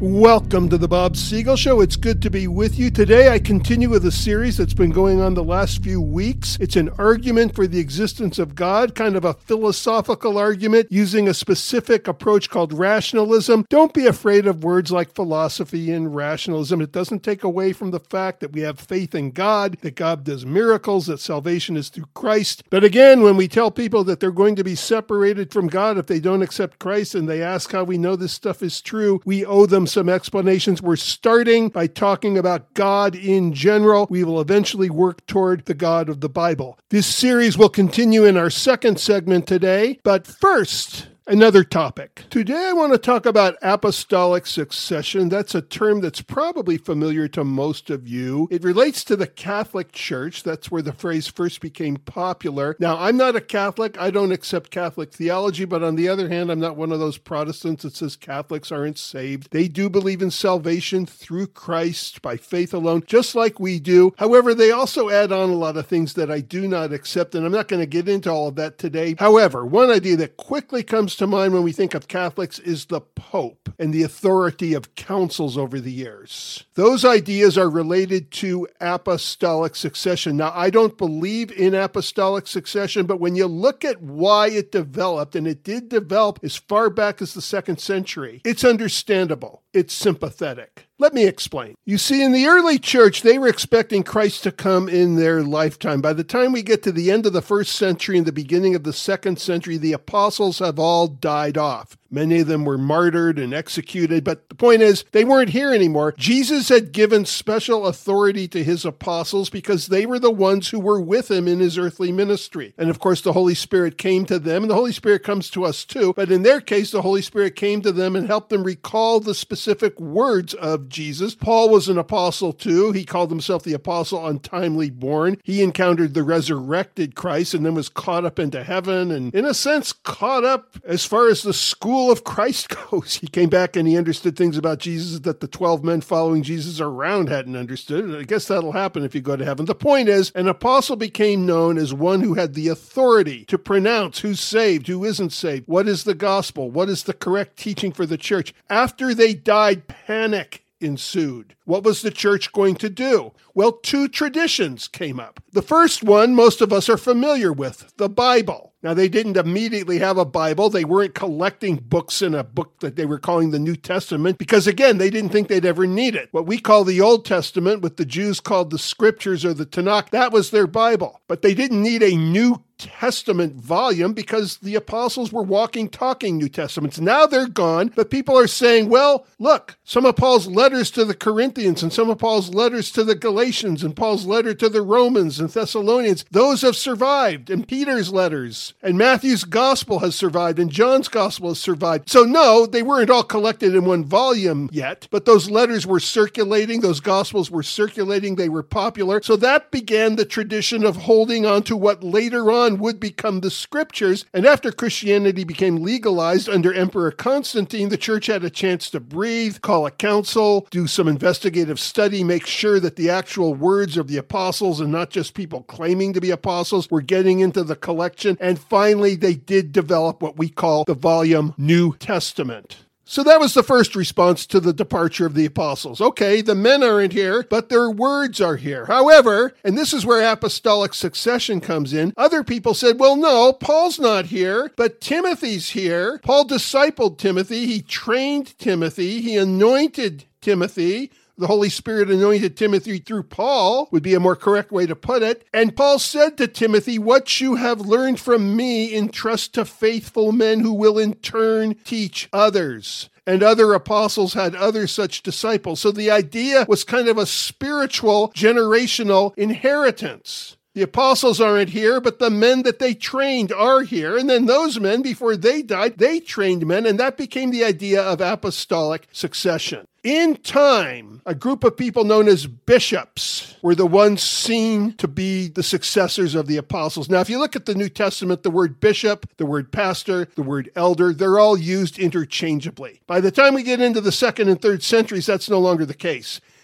Welcome to the Bob Siegel Show. It's good to be with you. Today I continue with a series that's been going on the last few weeks. It's an argument for the existence of God, kind of a philosophical argument using a specific approach called rationalism. Don't be afraid of words like philosophy and rationalism. It doesn't take away from the fact that we have faith in God, that God does miracles, that salvation is through Christ. But again, when we tell people that they're going to be separated from God if they don't accept Christ and they ask how we know this stuff is true, we owe them some explanations. We're starting by talking about God in general. We will eventually work toward the God of the Bible. This series will continue in our second segment today, but first, another topic. Today I want to talk about apostolic succession. That's a term that's probably familiar to most of you. It relates to the Catholic Church. That's where the phrase first became popular. Now, I'm not a Catholic. I don't accept Catholic theology, but on the other hand, I'm not one of those Protestants that says Catholics aren't saved. They do believe in salvation through Christ by faith alone, just like we do. However, they also add on a lot of things that I do not accept, and I'm not going to get into all of that today. However, one idea that quickly comes to mind when we think of Catholics is the Pope and the authority of councils over the years. Those ideas are related to apostolic succession. Now, I don't believe in apostolic succession, but when you look at why it developed, and it did develop as far back as the 2nd century, it's understandable. It's sympathetic. Let me explain. You see, in the early church, they were expecting Christ to come in their lifetime. By the time we get to the end of the 1st century and the beginning of the 2nd century, the apostles have all died off. Many of them were martyred and executed, but the point is, they weren't here anymore. Jesus had given special authority to his apostles because they were the ones who were with him in his earthly ministry. And of course, the Holy Spirit came to them, and the Holy Spirit comes to us too. But in their case, the Holy Spirit came to them and helped them recall the specific words of Jesus. Paul was an apostle too. He called himself the apostle untimely born. He encountered the resurrected Christ and then was caught up into heaven and, in a sense, caught up as far as the school of Christ goes. He came back and he understood things about Jesus that the 12 men following Jesus around hadn't understood. I guess that'll happen if you go to heaven. The point is, an apostle became known as one who had the authority to pronounce who's saved, who isn't saved, what is the gospel, what is the correct teaching for the church. After they died, panic ensued. What was the church going to do? Well, 2 traditions came up. The first one most of us are familiar with, the Bible. Now, they didn't immediately have a Bible. They weren't collecting books in a book that they were calling the New Testament because, again, they didn't think they'd ever need it. What we call the Old Testament, what the Jews called the Scriptures or the Tanakh, that was their Bible. But they didn't need a New Testament volume because the apostles were walking, talking New Testaments. Now they're gone, but people are saying, well, look, some of Paul's letters to the Corinthians and some of Paul's letters to the Galatians and Paul's letter to the Romans and Thessalonians, those have survived, and Peter's letters, and Matthew's gospel has survived, and John's gospel has survived. So no, they weren't all collected in one volume yet, but those letters were circulating, those gospels were circulating, they were popular. So that began the tradition of holding on to what later on would become the Scriptures. And after Christianity became legalized under Emperor Constantine, the church had a chance to breathe, call a council, do some investigative study, make sure that the actual words of the apostles and not just people claiming to be apostles were getting into the collection. And finally, they did develop what we call the volume New Testament. So that was the first response to the departure of the apostles. Okay, the men aren't here, but their words are here. However, and this is where apostolic succession comes in, other people said, well, no, Paul's not here, but Timothy's here. Paul discipled Timothy. He trained Timothy. He anointed Timothy. The Holy Spirit anointed Timothy through Paul, would be a more correct way to put it. And Paul said to Timothy, what you have learned from me, entrust to faithful men who will in turn teach others. And other apostles had other such disciples. So the idea was kind of a spiritual, generational inheritance. The apostles aren't here, but the men that they trained are here. And then those men, before they died, they trained men, and that became the idea of apostolic succession. In time, a group of people known as bishops were the ones seen to be the successors of the apostles. Now, if you look at the New Testament, the word bishop, the word pastor, the word elder, they're all used interchangeably. By the time we get into the 2nd and 3rd centuries, that's no longer the case.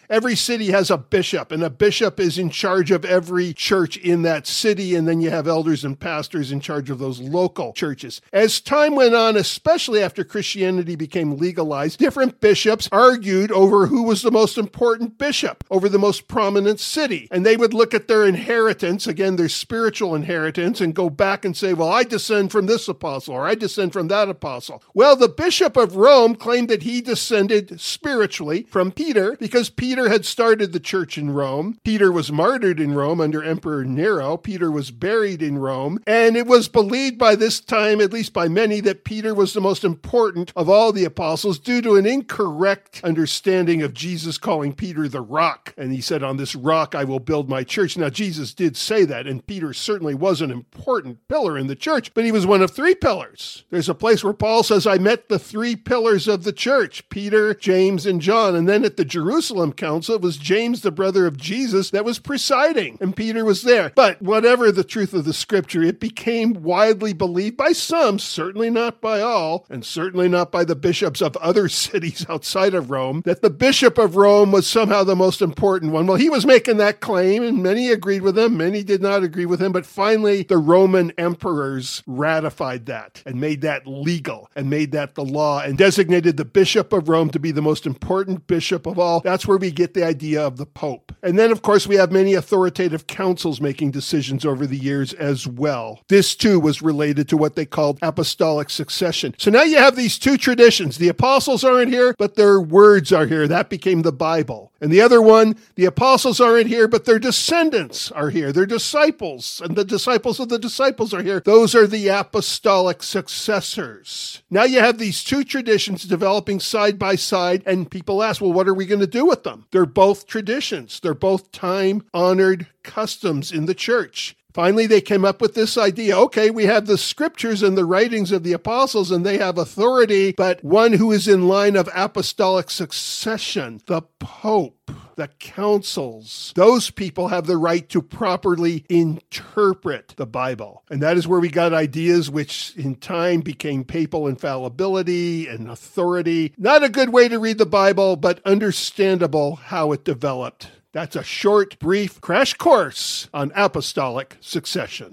Every city has a bishop, and a bishop is in charge of every church in that city, and then you have elders and pastors in charge of those local churches. As time went on, especially after Christianity became legalized, different bishops argued over who was the most important bishop, over the most prominent city. And they would look at their inheritance, again, their spiritual inheritance, and go back and say, well, I descend from this apostle, or I descend from that apostle. Well, the Bishop of Rome claimed that he descended spiritually from Peter because Peter had started the church in Rome. Peter was martyred in Rome under Emperor Nero. Peter was buried in Rome. And it was believed by this time, at least by many, that Peter was the most important of all the apostles due to an incorrect understanding of Jesus calling Peter the rock. And he said, on this rock I will build my church. Now, Jesus did say that, and Peter certainly was an important pillar in the church, but he was one of three pillars. There's a place where Paul says, I met the three pillars of the church, Peter, James, and John. And then at the Jerusalem Council, it was James, the brother of Jesus, that was presiding, and Peter was there. But whatever the truth of the scripture, it became widely believed by some, certainly not by all, and certainly not by the bishops of other cities outside of Rome, that the Bishop of Rome was somehow the most important one. Well, he was making that claim, and many agreed with him, many did not agree with him, but finally the Roman emperors ratified that and made that legal and made that the law and designated the Bishop of Rome to be the most important bishop of all. That's where we get the idea of the Pope. And then, of course, we have many authoritative councils making decisions over the years as well. This, too, was related to what they called apostolic succession. So now you have these two traditions. The apostles aren't here, but their words are here. That became the Bible. And the other one, the apostles aren't here, but their descendants are here. Their disciples and the disciples of the disciples are here. Those are the apostolic successors. Now you have these two traditions developing side by side, and people ask, well, what are we going to do with them? They're both traditions. They're both time-honored customs in the church. Finally, they came up with this idea. Okay, we have the scriptures and the writings of the apostles, and they have authority, but one who is in line of apostolic succession, the Pope, the councils, those people have the right to properly interpret the Bible. And that is where we got ideas which in time became papal infallibility and authority. Not a good way to read the Bible, but understandable how it developed. That's a short, brief crash course on apostolic succession.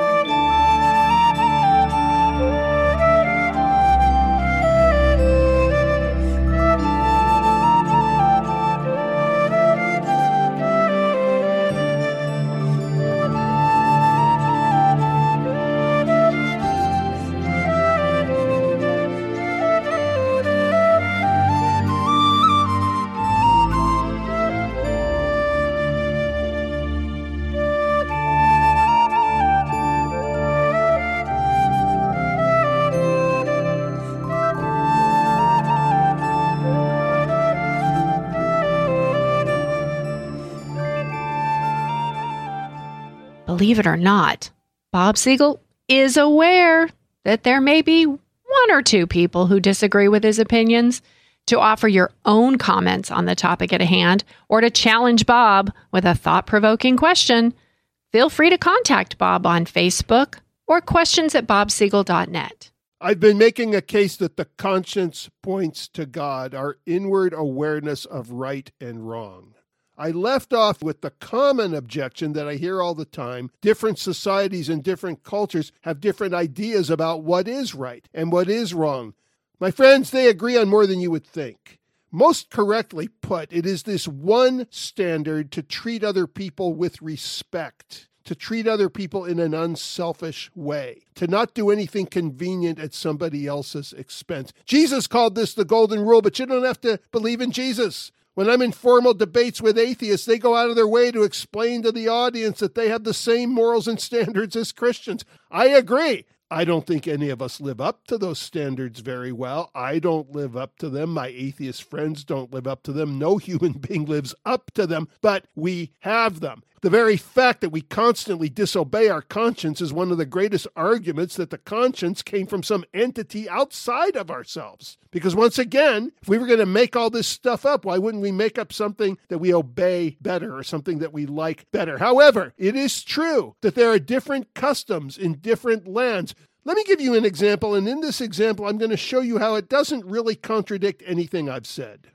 Believe it or not, Bob Siegel is aware that there may be one or two people who disagree with his opinions. To offer your own comments on the topic at hand or to challenge Bob with a thought-provoking question, feel free to contact Bob on Facebook or questions@bobsiegel.net. I've been making a case that the conscience points to God, our inward awareness of right and wrong. I left off with the common objection that I hear all the time. Different societies and different cultures have different ideas about what is right and what is wrong. My friends, they agree on more than you would think. Most correctly put, it is this one standard to treat other people with respect, to treat other people in an unselfish way, to not do anything convenient at somebody else's expense. Jesus called this the golden rule, but you don't have to believe in Jesus. When I'm in formal debates with atheists, they go out of their way to explain to the audience that they have the same morals and standards as Christians. I agree. I don't think any of us live up to those standards very well. I don't live up to them. My atheist friends don't live up to them. No human being lives up to them, but we have them. The very fact that we constantly disobey our conscience is one of the greatest arguments that the conscience came from some entity outside of ourselves. Because once again, if we were going to make all this stuff up, why wouldn't we make up something that we obey better or something that we like better? However, it is true that there are different customs in different lands. Let me give you an example, and in this example, I'm going to show you how it doesn't really contradict anything I've said.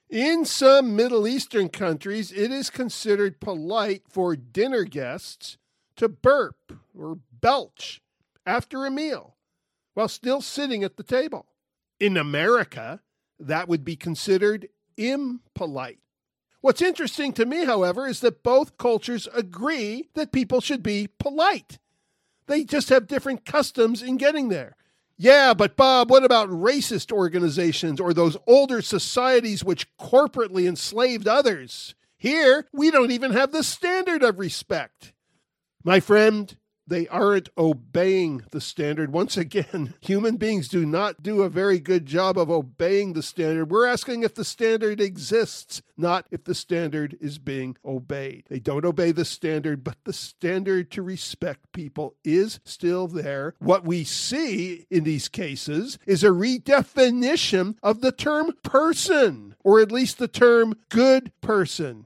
In some Middle Eastern countries, it is considered polite for dinner guests to burp or belch after a meal while still sitting at the table. In America, that would be considered impolite. What's interesting to me, however, is that both cultures agree that people should be polite. They just have different customs in getting there. Yeah, but Bob, what about racist organizations or those older societies which corporately enslaved others? Here, we don't even have the standard of respect. My friend, they aren't obeying the standard. Once again, human beings do not do a very good job of obeying the standard. We're asking if the standard exists, not if the standard is being obeyed. They don't obey the standard, but the standard to respect people is still there. What we see in these cases is a redefinition of the term person, or at least the term good person.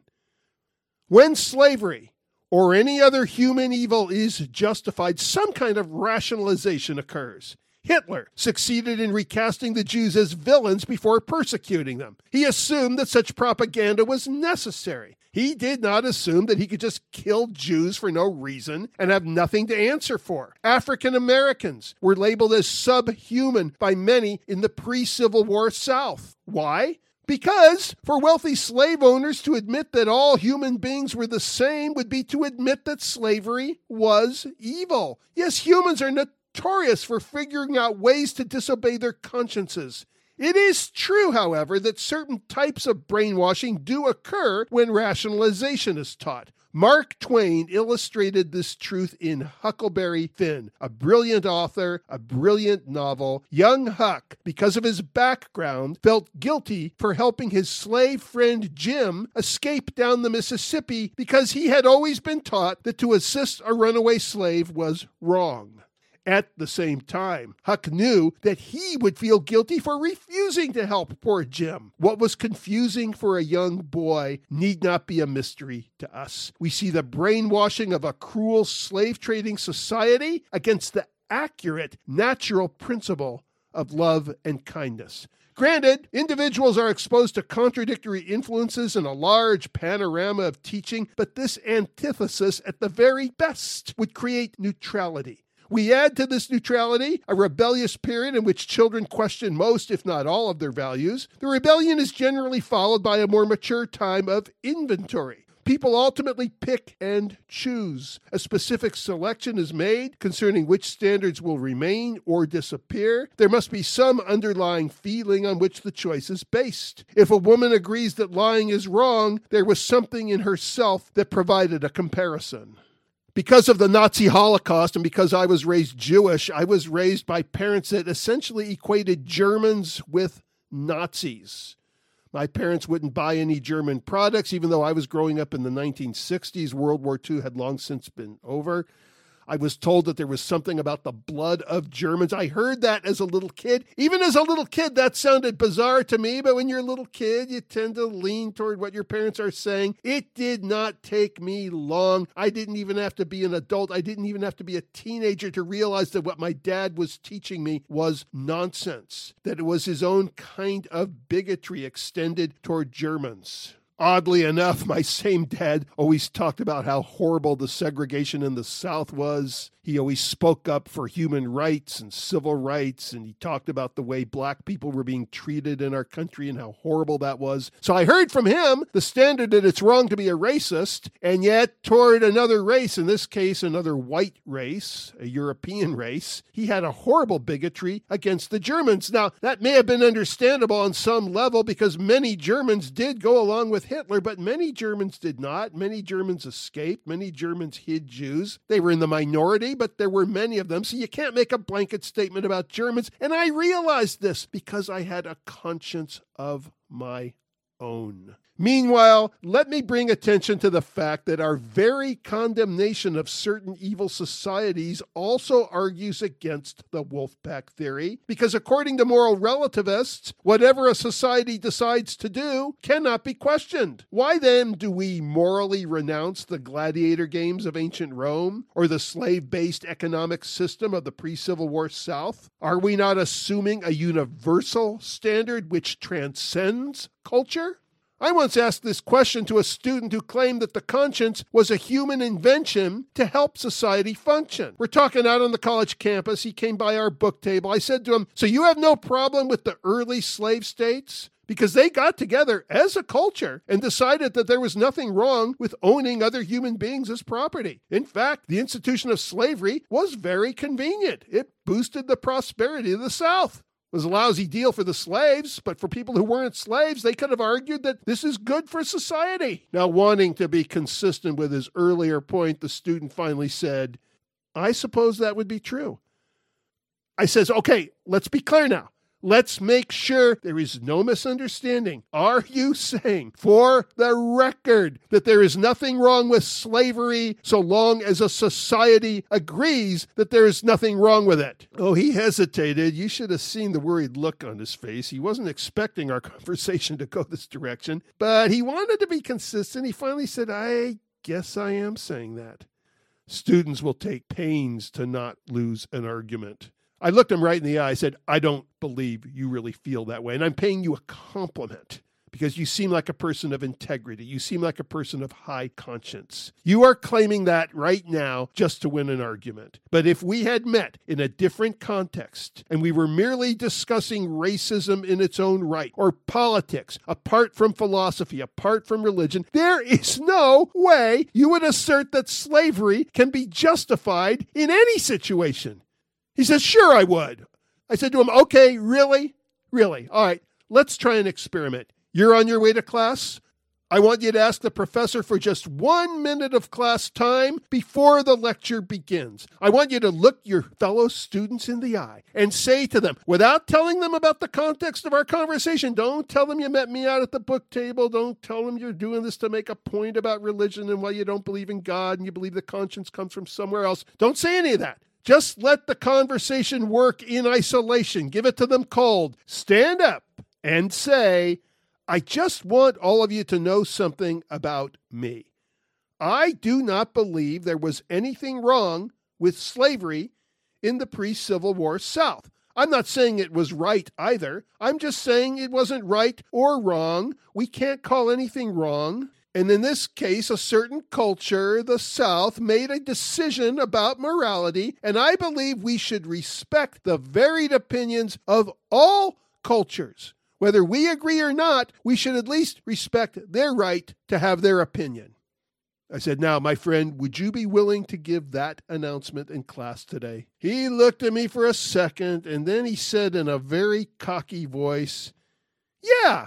When slavery or any other human evil is justified, some kind of rationalization occurs. Hitler succeeded in recasting the Jews as villains before persecuting them. He assumed that such propaganda was necessary. He did not assume that he could just kill Jews for no reason and have nothing to answer for. African Americans were labeled as subhuman by many in the pre-Civil War South. Why? Because for wealthy slave owners to admit that all human beings were the same would be to admit that slavery was evil. Yes, humans are notorious for figuring out ways to disobey their consciences. It is true, however, that certain types of brainwashing do occur when rationalization is taught. Mark Twain illustrated this truth in Huckleberry Finn, a brilliant author, a brilliant novel. Young Huck, because of his background, felt guilty for helping his slave friend Jim escape down the Mississippi because he had always been taught that to assist a runaway slave was wrong. At the same time, Huck knew that he would feel guilty for refusing to help poor Jim. What was confusing for a young boy need not be a mystery to us. We see the brainwashing of a cruel slave trading society against the accurate, natural principle of love and kindness. Granted, individuals are exposed to contradictory influences in a large panorama of teaching, but this antithesis, at the very best, would create neutrality. We add to this neutrality a rebellious period in which children question most, if not all, of their values. The rebellion is generally followed by a more mature time of inventory. People ultimately pick and choose. A specific selection is made concerning which standards will remain or disappear. There must be some underlying feeling on which the choice is based. If a woman agrees that lying is wrong, there was something in herself that provided a comparison. Because of the Nazi Holocaust and because I was raised Jewish, I was raised by parents that essentially equated Germans with Nazis. My parents wouldn't buy any German products, even though I was growing up in the 1960s. World War II had long since been over. I was told that there was something about the blood of Germans. I heard that as a little kid. Even as a little kid, that sounded bizarre to me, but when you're a little kid, you tend to lean toward what your parents are saying. It did not take me long. I didn't even have to be an adult. I didn't even have to be a teenager to realize that what my dad was teaching me was nonsense, that it was his own kind of bigotry extended toward Germans. Oddly enough, my same dad always talked about how horrible the segregation in the South was. He always spoke up for human rights and civil rights, and he talked about the way black people were being treated in our country and how horrible that was. So I heard from him the standard that it's wrong to be a racist, and yet toward another race, in this case another white race, a European race, he had a horrible bigotry against the Germans. Now, that may have been understandable on some level because many Germans did go along with Hitler, but many Germans did not. Many Germans escaped. Many Germans hid Jews. They were in the minority, but there were many of them, so you can't make a blanket statement about Germans. And I realized this because I had a conscience of my own. Meanwhile, let me bring attention to the fact that our very condemnation of certain evil societies also argues against the Wolfpack theory, because according to moral relativists, whatever a society decides to do cannot be questioned. Why then do we morally renounce the gladiator games of ancient Rome or the slave-based economic system of the pre-Civil War South? Are we not assuming a universal standard which transcends culture? I once asked this question to a student who claimed that the conscience was a human invention to help society function. We're talking out on the college campus. He came by our book table. I said to him, "So you have no problem with the early slave states?" Because they got together as a culture and decided that there was nothing wrong with owning other human beings as property. In fact, the institution of slavery was very convenient. It boosted the prosperity of the South. It was a lousy deal for the slaves, but for people who weren't slaves, they could have argued that this is good for society. Now, wanting to be consistent with his earlier point, the student finally said, "I suppose that would be true." I says, "Okay, let's be clear now. Let's make sure there is no misunderstanding. Are you saying, for the record, that there is nothing wrong with slavery so long as a society agrees that there is nothing wrong with it?" Oh, he hesitated. You should have seen the worried look on his face. He wasn't expecting our conversation to go this direction, but he wanted to be consistent. He finally said, "I guess I am saying that." Students will take pains to not lose an argument. I looked him right in the eye. I said, "I don't believe you really feel that way. And I'm paying you a compliment because you seem like a person of integrity. You seem like a person of high conscience. You are claiming that right now just to win an argument. But if we had met in a different context and we were merely discussing racism in its own right or politics, apart from philosophy, apart from religion, there is no way you would assert that slavery can be justified in any situation." He says, "Sure, I would." I said to him, "Okay, really? Really? All right, let's try an experiment. You're on your way to class. I want you to ask the professor for just 1 minute of class time before the lecture begins. I want you to look your fellow students in the eye and say to them, without telling them about the context of our conversation, don't tell them you met me out at the book table. Don't tell them you're doing this to make a point about religion and why you don't believe in God and you believe the conscience comes from somewhere else. Don't say any of that. Just let the conversation work in isolation. Give it to them cold. Stand up and say, I just want all of you to know something about me. I do not believe there was anything wrong with slavery in the pre-Civil War South. I'm not saying it was right either. I'm just saying it wasn't right or wrong. We can't call anything wrong. And in this case, a certain culture, the South, made a decision about morality, and I believe we should respect the varied opinions of all cultures. Whether we agree or not, we should at least respect their right to have their opinion. I said, "Now, my friend, would you be willing to give that announcement in class today?" He looked at me for a second, and then he said in a very cocky voice, Yeah,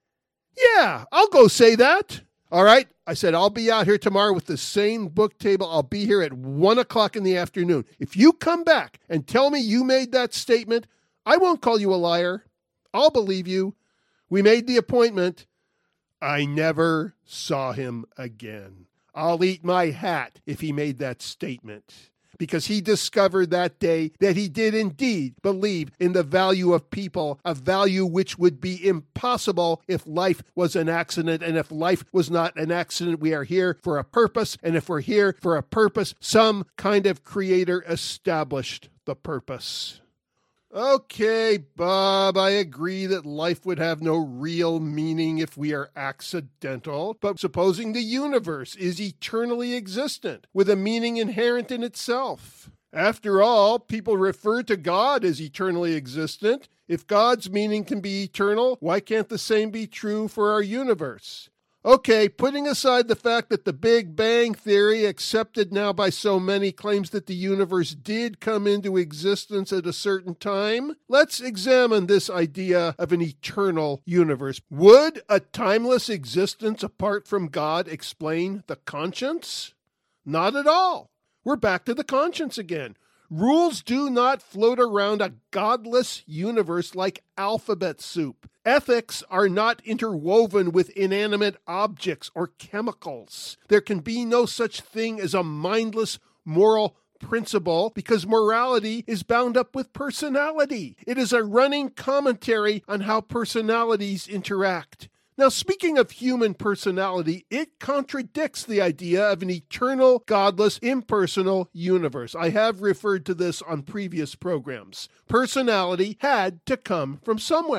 I'll go say that." All right, I said, "I'll be out here tomorrow with the same book table. I'll be here at 1 o'clock in the afternoon. If you come back and tell me you made that statement, I won't call you a liar. I'll believe you. We made the appointment." I never saw him again. I'll eat my hat if he made that statement, because he discovered that day that he did indeed believe in the value of people, a value which would be impossible if life was an accident. And if life was not an accident, we are here for a purpose. And if we're here for a purpose, some kind of creator established the purpose. Okay, Bob, I agree that life would have no real meaning if we are accidental, but supposing the universe is eternally existent, with a meaning inherent in itself. After all, people refer to God as eternally existent. If God's meaning can be eternal, why can't the same be true for our universe? Okay, putting aside the fact that the Big Bang Theory, accepted now by so many, claims that the universe did come into existence at a certain time, let's examine this idea of an eternal universe. Would a timeless existence apart from God explain the conscience? Not at all. We're back to the conscience again. Rules do not float around a godless universe like alphabet soup. Ethics are not interwoven with inanimate objects or chemicals. There can be no such thing as a mindless moral principle because morality is bound up with personality. It is a running commentary on how personalities interact. Now, speaking of human personality, it contradicts the idea of an eternal, godless, impersonal universe. I have referred to this on previous programs. Personality had to come from somewhere.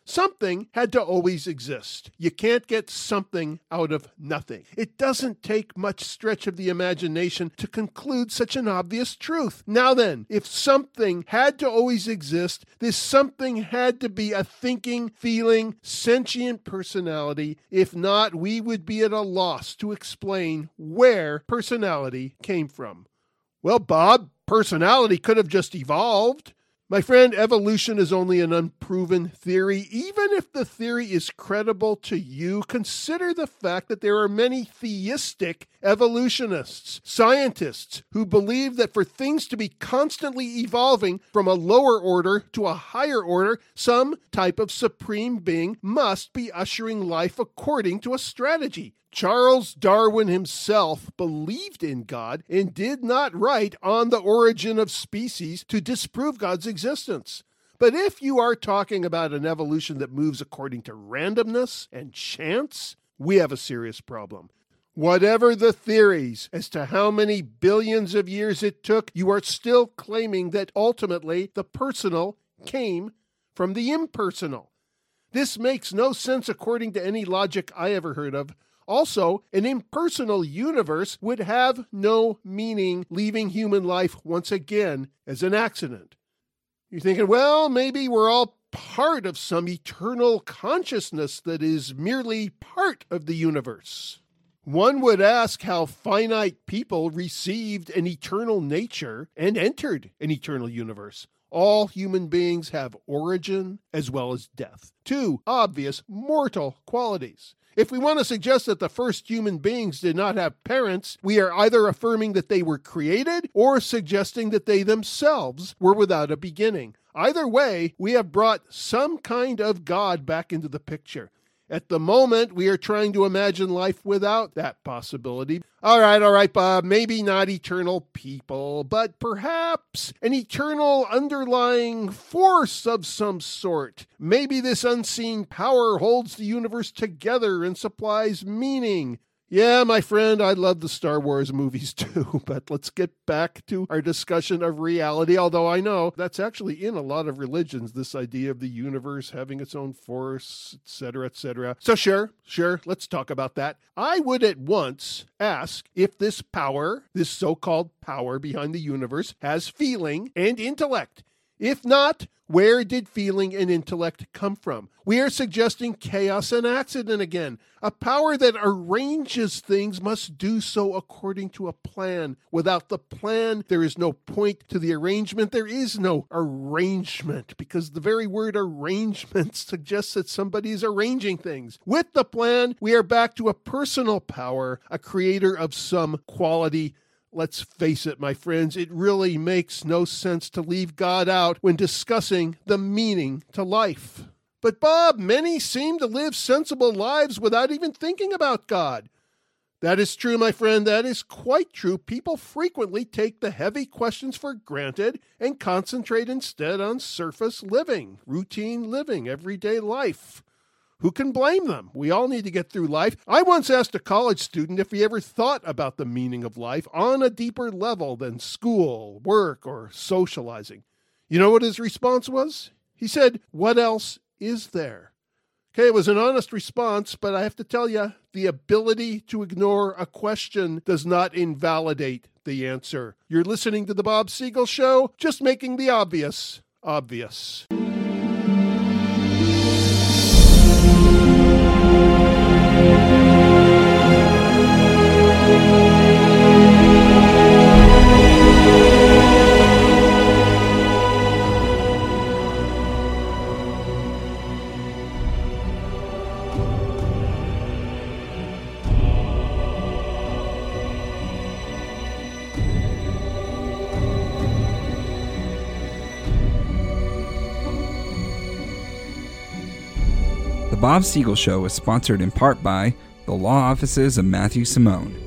Something had to always exist. You can't get something out of nothing. It doesn't take much stretch of the imagination to conclude such an obvious truth. Now then, if something had to always exist, this something had to be a thinking, feeling, sentient personality. If not, we would be at a loss to explain where personality came from. Well, Bob, personality could have just evolved. My friend, evolution is only an unproven theory. Even if the theory is credible to you, consider the fact that there are many theistic evolutionists, scientists, who believe that for things to be constantly evolving from a lower order to a higher order, some type of supreme being must be ushering life according to a strategy. Charles Darwin himself believed in God and did not write On the Origin of Species to disprove God's existence. But if you are talking about an evolution that moves according to randomness and chance, we have a serious problem. Whatever the theories as to how many billions of years it took, you are still claiming that ultimately the personal came from the impersonal. This makes no sense according to any logic I ever heard of. Also, an impersonal universe would have no meaning, leaving human life once again as an accident. You're thinking, well, maybe we're all part of some eternal consciousness that is merely part of the universe. One would ask how finite people received an eternal nature and entered an eternal universe. All human beings have origin as well as death, two obvious mortal qualities. If we want to suggest that the first human beings did not have parents, we are either affirming that they were created or suggesting that they themselves were without a beginning. Either way, we have brought some kind of God back into the picture. At the moment, we are trying to imagine life without that possibility. All right, Bob, maybe not eternal people, but perhaps an eternal underlying force of some sort. Maybe this unseen power holds the universe together and supplies meaning. Yeah, my friend, I love the Star Wars movies too, but let's get back to our discussion of reality, although I know that's actually in a lot of religions, this idea of the universe having its own force, etc., etc. So sure, let's talk about that. I would at once ask if this power, this so-called power behind the universe, has feeling and intellect. If not, where did feeling and intellect come from? We are suggesting chaos and accident again. A power that arranges things must do so according to a plan. Without the plan, there is no point to the arrangement. There is no arrangement, because the very word arrangement suggests that somebody is arranging things. With the plan, we are back to a personal power, a creator of some quality. Let's face it, my friends, it really makes no sense to leave God out when discussing the meaning to life. But Bob, many seem to live sensible lives without even thinking about God. That is true, my friend, that is quite true. People frequently take the heavy questions for granted and concentrate instead on surface living, routine living, everyday life. Who can blame them? We all need to get through life. I once asked a college student if he ever thought about the meaning of life on a deeper level than school, work, or socializing. You know what his response was? He said, "What else is there?" Okay, it was an honest response, but I have to tell you, the ability to ignore a question does not invalidate the answer. You're listening to The Bob Siegel Show, just making the obvious obvious. The Bob Siegel Show is sponsored in part by the law offices of Matthew Simone.